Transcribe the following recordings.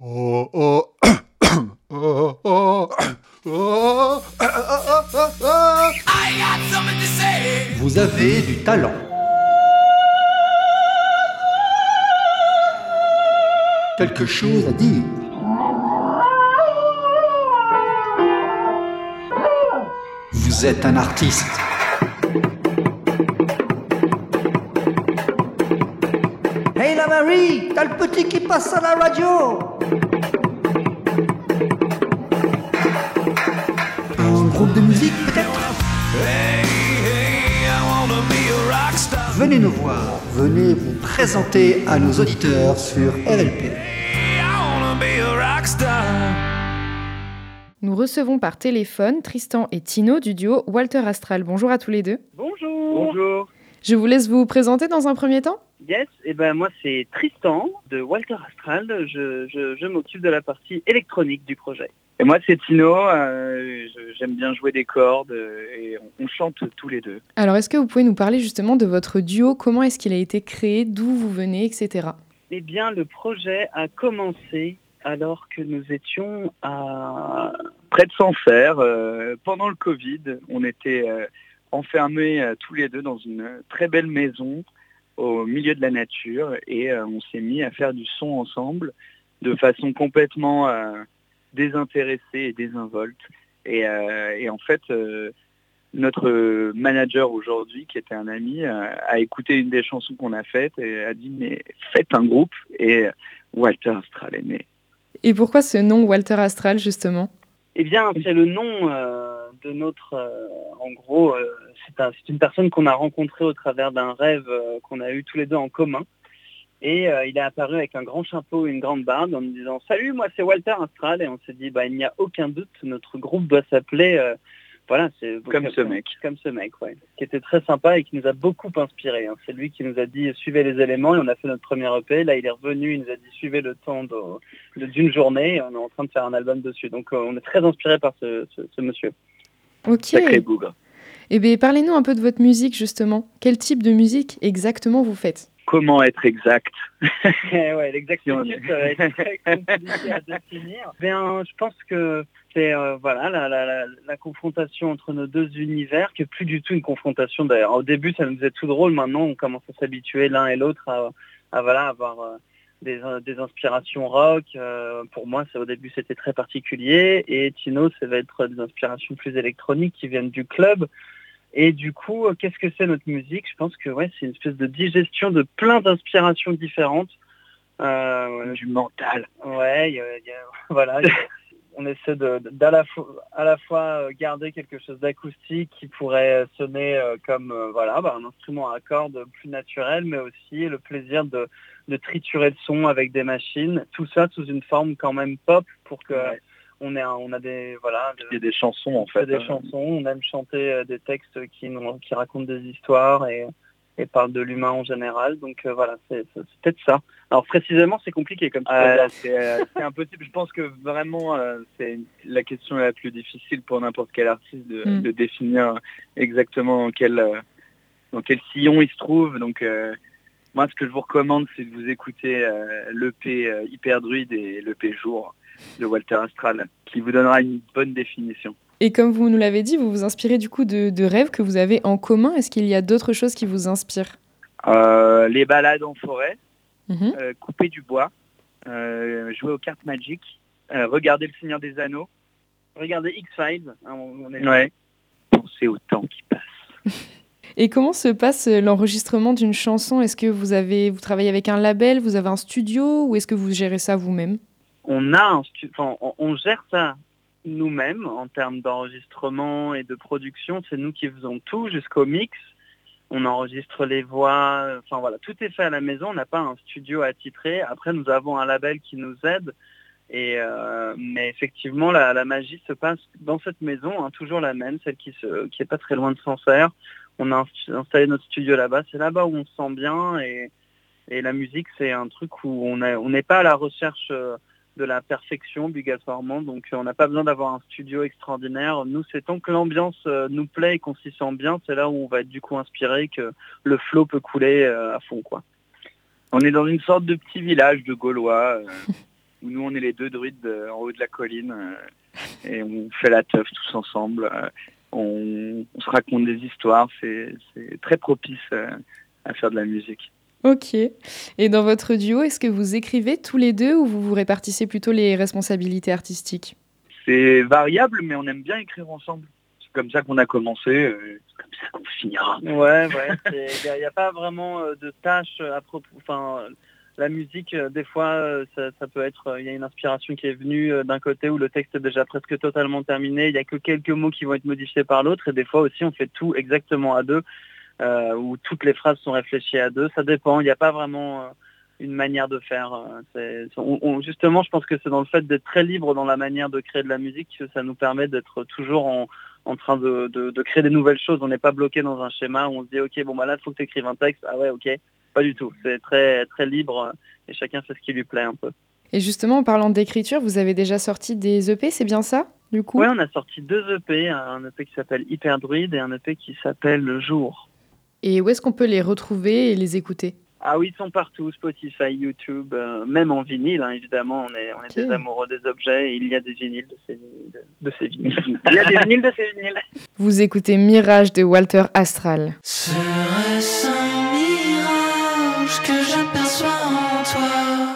Oh, oh, oh, oh, oh, Vous avez du talent. Quelque chose à dire. Vous êtes un artiste. Hey la Marie, t'as le petit qui passe à la radio. Un groupe de musique peut-être. Venez nous voir, venez vous présenter à nos auditeurs sur RLP. Nous recevons par téléphone Tristan et Tino du duo Walter Astral. Bonjour à tous les deux. Bonjour. Bonjour. Je vous laisse vous présenter dans un premier temps. Yes, moi c'est Tristan de Walter Astral. Je m'occupe de la partie électronique du projet. Et moi c'est Tino, j'aime bien jouer des cordes et on chante tous les deux. Alors est-ce que vous pouvez nous parler justement de votre duo, comment est-ce qu'il a été créé, d'où vous venez, etc. Eh bien le projet a commencé alors que nous étions à près de Sancerre, pendant le Covid, on était enfermés tous les deux dans une très belle maison au milieu de la nature et on s'est mis à faire du son ensemble de façon complètement désintéressée et désinvolte. Et en fait, notre manager aujourd'hui, qui était un ami, a écouté une des chansons qu'on a faites et a dit « mais faites un groupe » et Walter Astral est né. Et pourquoi ce nom Walter Astral justement ? Eh bien, c'est le nom de notre... en gros, c'est une personne qu'on a rencontrée au travers d'un rêve qu'on a eu tous les deux en commun. Et il est apparu avec un grand chapeau et une grande barbe en nous disant « Salut, moi c'est Walter Astral ». Et on s'est dit « il n'y a aucun doute, notre groupe doit s'appeler... c'est comme ce mec. Comme ce mec, ouais. Qui était très sympa et qui nous a beaucoup inspiré. Hein. C'est lui qui nous a dit « Suivez les éléments » et on a fait notre premier EP. Là, il est revenu, il nous a dit « Suivez le temps d'une journée » et on est en train de faire un album dessus. Donc, on est très inspiré par ce monsieur. Ok. Sacré bougre. Eh bien, parlez-nous un peu de votre musique, justement. Quel type de musique exactement vous faites ? Comment être exact? Ouais, l'exactitude, ça va être très compliqué à définir. Bien, je pense que c'est la confrontation entre nos deux univers, qui est plus du tout une confrontation d'ailleurs. Au début, ça nous faisait tout drôle. Maintenant, on commence à s'habituer l'un et l'autre à avoir des inspirations rock. Pour moi, au début, c'était très particulier. Et Tino, ça va être des inspirations plus électroniques qui viennent du club. Et du coup, qu'est-ce que c'est notre musique ? Je pense que c'est une espèce de digestion de plein d'inspirations différentes. Du mental. Ouais, on essaie à la fois garder quelque chose d'acoustique qui pourrait sonner comme un instrument à cordes plus naturel, mais aussi le plaisir de triturer le son avec des machines. Tout ça sous une forme quand même pop pour que... Ouais. On a des il y a des chansons en fait. Des chansons, on aime chanter des textes qui racontent des histoires et parlent de l'humain en général. Donc c'est peut-être ça. Alors précisément, c'est compliqué comme ça. C'est impossible. Je pense que vraiment c'est la question la plus difficile pour n'importe quel artiste de définir exactement dans quel sillon il se trouve. Donc moi, ce que je vous recommande, c'est de vous écouter l'EP Hyper Druide et l'EP Jour de Walter Astral, qui vous donnera une bonne définition. Et comme vous nous l'avez dit, vous vous inspirez du coup de rêves que vous avez en commun. Est-ce qu'il y a d'autres choses qui vous inspirent ? Les balades en forêt, couper du bois, jouer aux cartes Magic, regarder Le Seigneur des Anneaux, regarder X-Files. Penser au temps qui passe. Et comment se passe l'enregistrement d'une chanson ? Est-ce que vous travaillez avec un label, vous avez un studio ou est-ce que vous gérez ça vous-même ? On gère ça nous-mêmes en termes d'enregistrement et de production. C'est nous qui faisons tout jusqu'au mix. On enregistre les voix. Tout est fait à la maison. On n'a pas un studio attitré. Après, nous avons un label qui nous aide. Mais effectivement, la magie se passe dans cette maison, toujours la même, celle qui est pas très loin de Sancerre. On a installé notre studio là-bas. C'est là-bas où on se sent bien. Et la musique, c'est un truc où on n'est pas à la recherche de la perfection obligatoirement, donc on n'a pas besoin d'avoir un studio extraordinaire. Nous, c'est tant que l'ambiance nous plaît et qu'on s'y sent bien, c'est là où on va être du coup inspiré, que le flow peut couler à fond, quoi. On est dans une sorte de petit village de Gaulois, où nous on est les deux druides en haut de la colline et on fait la teuf tous ensemble. On se raconte des histoires, c'est très propice à faire de la musique. Ok. Et dans votre duo, est-ce que vous écrivez tous les deux ou vous vous répartissez plutôt les responsabilités artistiques ? C'est variable, mais on aime bien écrire ensemble. C'est comme ça qu'on a commencé, c'est comme ça qu'on finira. Ouais, il n'y a pas vraiment de tâches à propos. Enfin, la musique, des fois, ça peut être, il y a une inspiration qui est venue d'un côté où le texte est déjà presque totalement terminé, il n'y a que quelques mots qui vont être modifiés par l'autre, et des fois aussi on fait tout exactement à deux, où toutes les phrases sont réfléchies à deux. Ça dépend, il n'y a pas vraiment une manière de faire. Justement, je pense que c'est dans le fait d'être très libre dans la manière de créer de la musique que ça nous permet d'être toujours en train de créer des nouvelles choses. On n'est pas bloqué dans un schéma où on se dit ok, bon bah là il faut que tu écrives un texte. Ah ouais, ok. Pas du tout. C'est très très libre et chacun fait ce qui lui plaît un peu. Et justement, en parlant d'écriture, vous avez déjà sorti des EP, c'est bien ça, du coup ? Oui, on a sorti 2 EP, un EP qui s'appelle Hyper Druide et un EP qui s'appelle Le Jour. Et où est-ce qu'on peut les retrouver et les écouter ? Ah oui, ils sont partout, Spotify, YouTube, même en vinyle, hein, évidemment, on est Okay. des amoureux des objets et il y a des vinyles de ces vinyles. Il y a des vinyles de ces vinyles. Vous écoutez Mirage de Walter Astral. Serait-ce un mirage que j'aperçois en toi?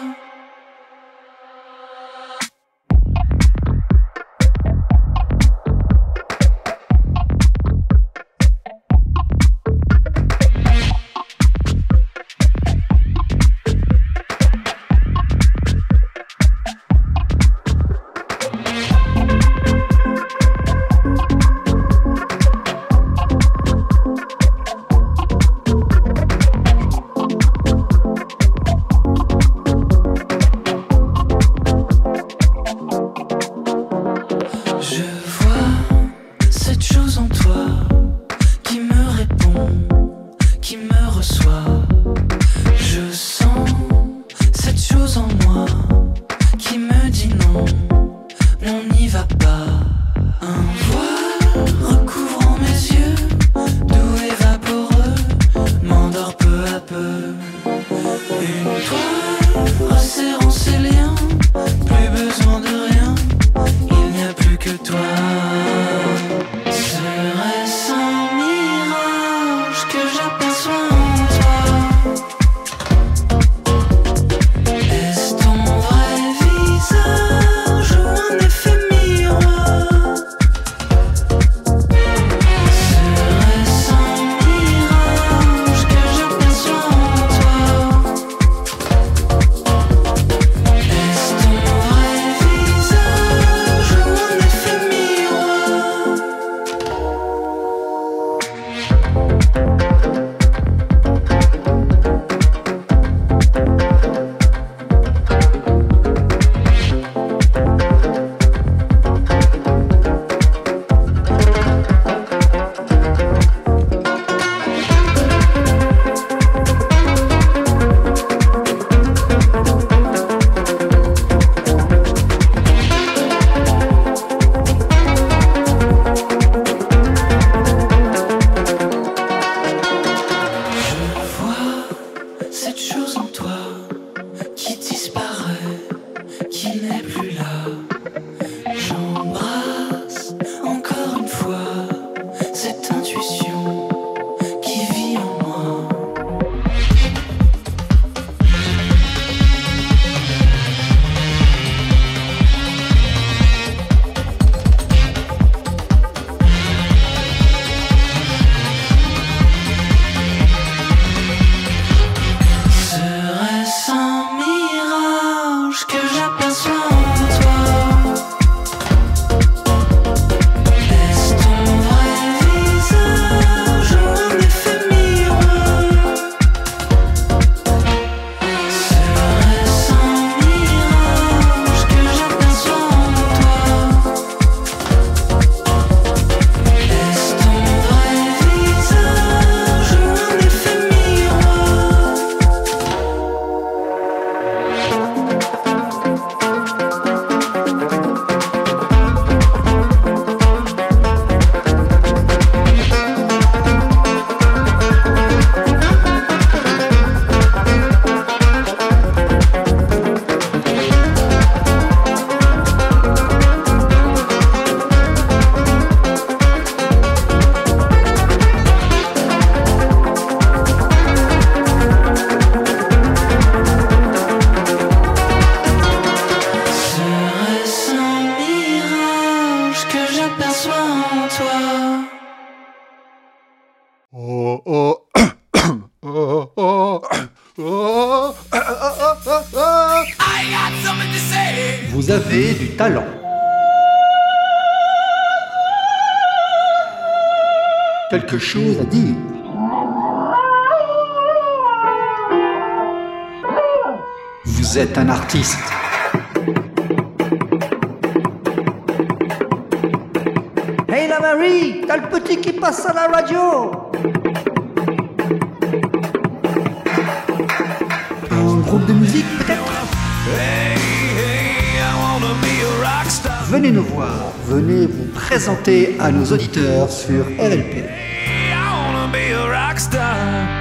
Que j'aperçois en toi. Vous avez du talent. Quelque chose à dire. Vous êtes un artiste. Hey la Marie, t'as le petit qui passe à la radio. Un groupe de musique peut-être. Venez nous voir, venez vous présenter à nos auditeurs sur RLP. I wanna be a rock star.